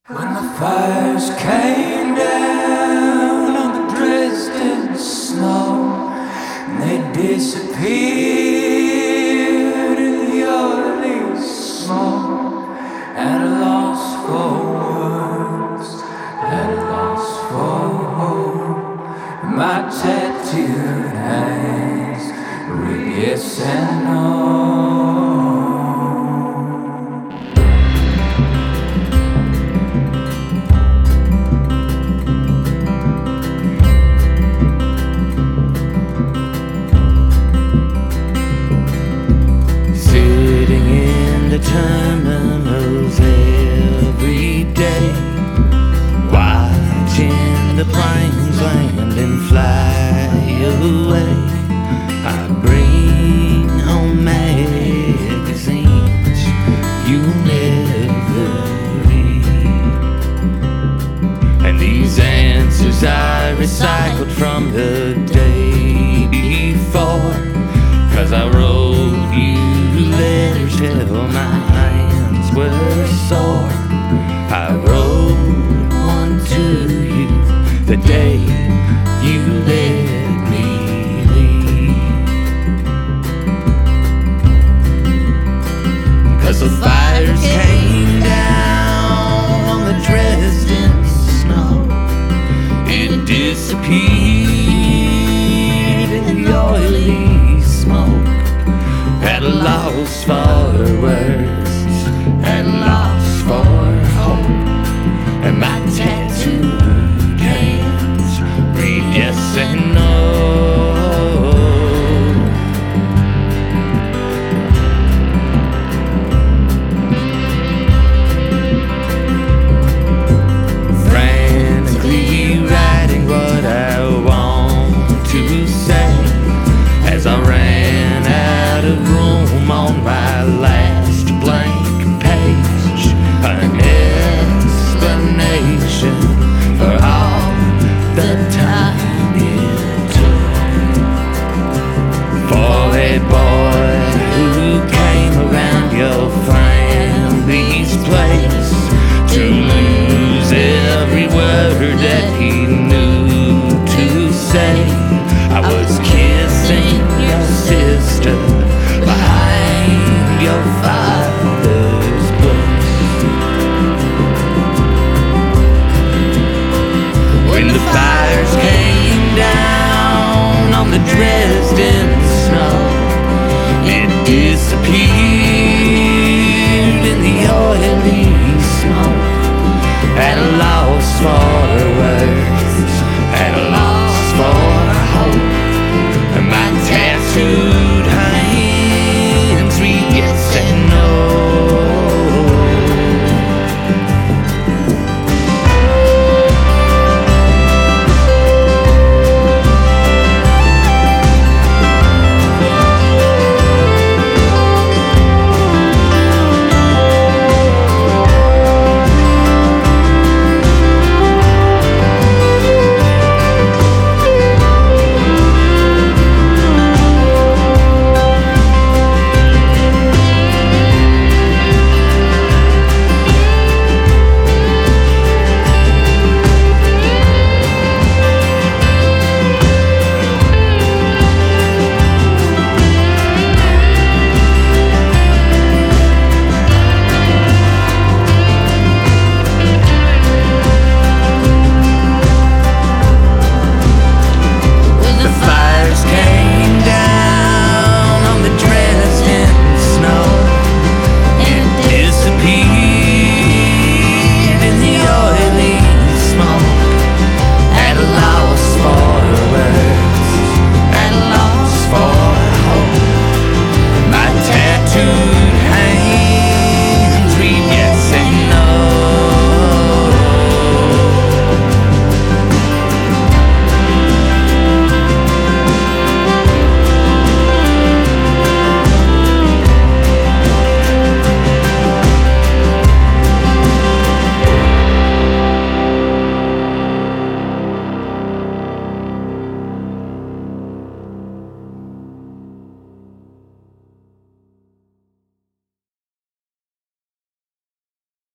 When the fires came down on the Dresden snow, and they disappeared in the early smoke, at a loss for words, at a loss for hope, my tattooed hands read yes and no. Terminals every day, watching the planes land and fly away. I bring home magazines you never read, and these answers I recycled from the day before, 'cause I wrote you letters till my hands were sore. I wrote one to you the day you let me leave, 'cause the fires came down on the Dresden snow. It disappeared in the oily smoke, at a loss for words, at a loss for hope, and my tattooed hands read yes and no. Frantically writing what I want to say, as I ran out of room on my last blank page, an explanation for all the time it took for a boy who came around your family's place to lose every word that he knew to say. I was kissing your sister behind your father's books. When the fires came down on the Dresden snow, it disappeared in the oily smoke, at a loss for